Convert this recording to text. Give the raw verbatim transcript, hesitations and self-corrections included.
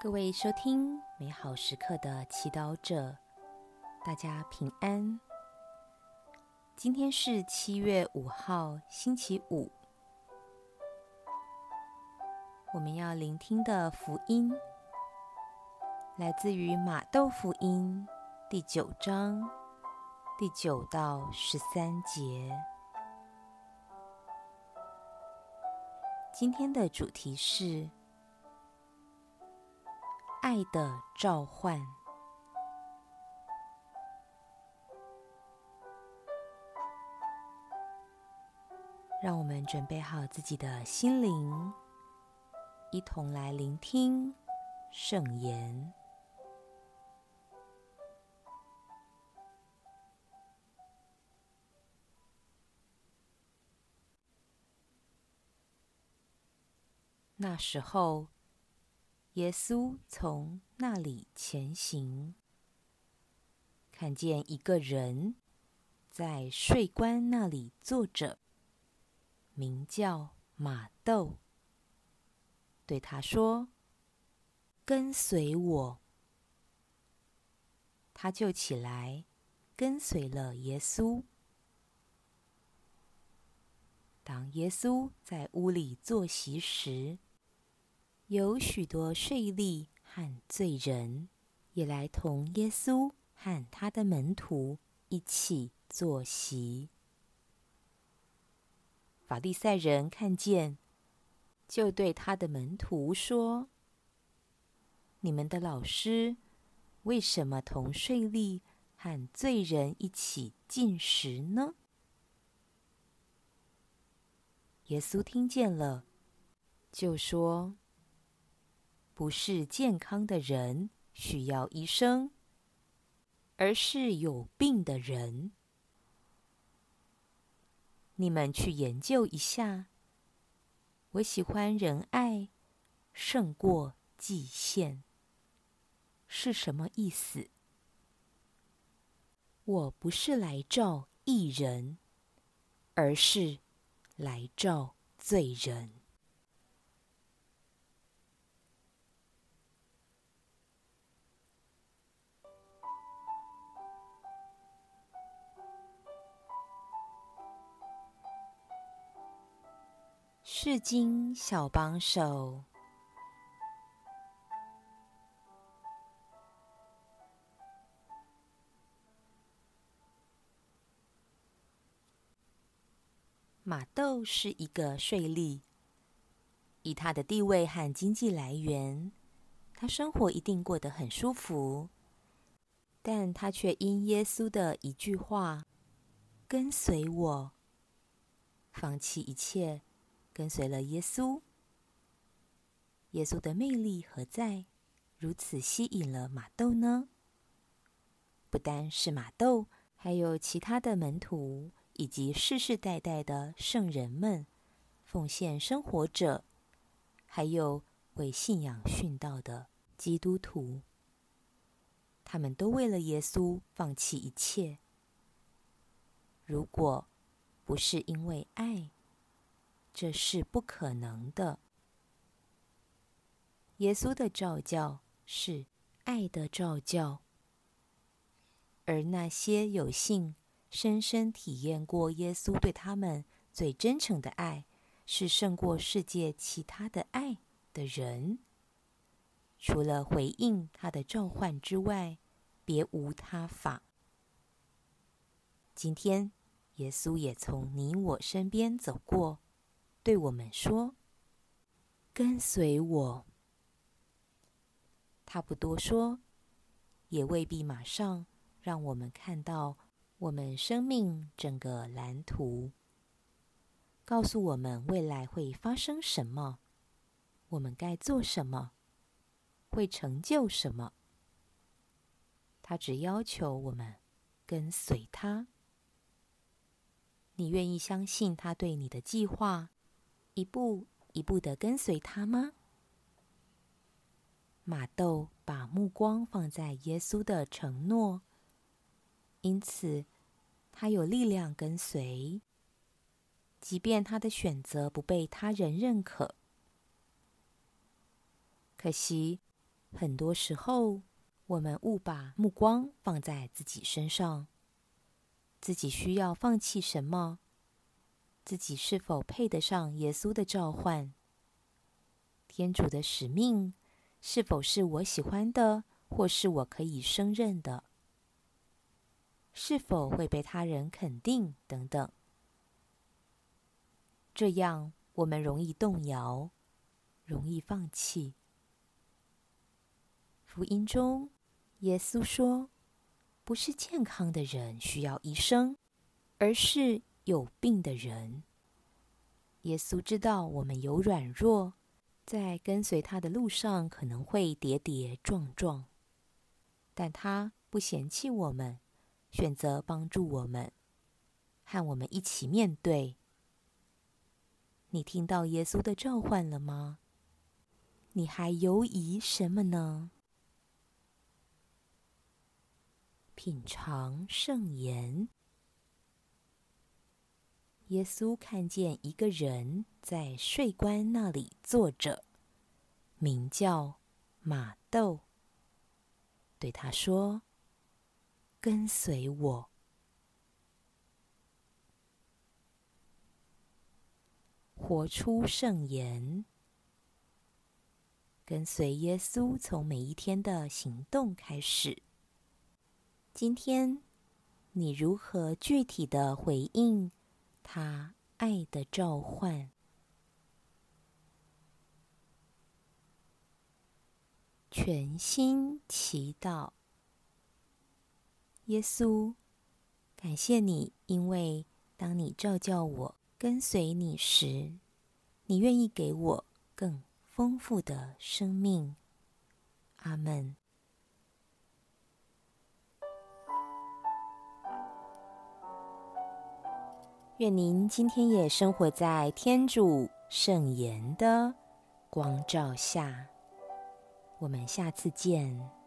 各位收听美好时刻的祈祷者，大家平安。今天是七月五号，星期五。我们要聆听的福音来自于马窦福音第九章第九到十三节。今天的主题是爱的召唤。让我们准备好自己的心灵，一同来聆听圣言。那时候，耶稣从那里前行，看见一个人在税关那里坐着，名叫马窦，对他说：“跟随我。”他就起来，跟随了耶稣。当耶稣在屋里坐席时，有许多税吏和罪人也来同耶稣和他的门徒一起坐席。法利赛人看见，就对他的门徒说：“你们的老师为什么同税吏和罪人一起进食呢？”耶稣听见了，就说：“不是健康的人需要医生，而是有病的人。你们去研究一下，我喜欢仁爱胜过祭献，是什么意思？我不是来召义人，而是来召罪人。”释经小帮手。马窦是一个税吏，以他的地位和经济来源，他生活一定过得很舒服，但他却因耶稣的一句话“跟随我”，放弃一切，跟随了耶稣。耶稣的魅力何在，如此吸引了马窦呢？不单是马窦，还有其他的门徒，以及世世代代的圣人们、奉献生活者，还有为信仰殉道的基督徒，他们都为了耶稣放弃一切。如果不是因为爱，这是不可能的。耶稣的召叫是爱的召叫，而那些有幸深深体验过耶稣对他们最真诚的爱，是胜过世界其他的爱的人，除了回应他的召唤之外，别无他法。今天，耶稣也从你我身边走过，对我们说：“跟随我。”他不多说，也未必马上让我们看到我们生命整个蓝图，告诉我们未来会发生什么，我们该做什么，会成就什么。他只要求我们跟随他。你愿意相信他对你的计划，一步一步地跟随他吗？马窦把目光放在耶稣的承诺，因此他有力量跟随，即便他的选择不被他人认可。可惜， 很多时候，我们误把目光放在自己身上，自己需要放弃什么？自己是否配得上耶稣的召唤？天主的使命是否是我喜欢的，或是我可以胜任的？是否会被他人肯定？等等。这样我们容易动摇，容易放弃。福音中，耶稣说，不是健康的人需要医生，而是有病的人。耶稣知道我们有软弱，在跟随他的路上可能会跌跌撞撞，但他不嫌弃我们，选择帮助我们，和我们一起面对。你听到耶稣的召唤了吗？你还犹疑什么呢？品尝圣言。耶稣看见一个人在税关那里坐着，名叫马窦，对他说：“跟随我。”活出圣言。跟随耶稣，从每一天的行动开始。今天，你如何具体的回应他爱的召唤？全心祈祷。耶稣，感谢你，因为当你召叫我跟随你时，你愿意给我更丰富的生命。阿们。愿您今天也生活在天主圣言的光照下。我们下次见。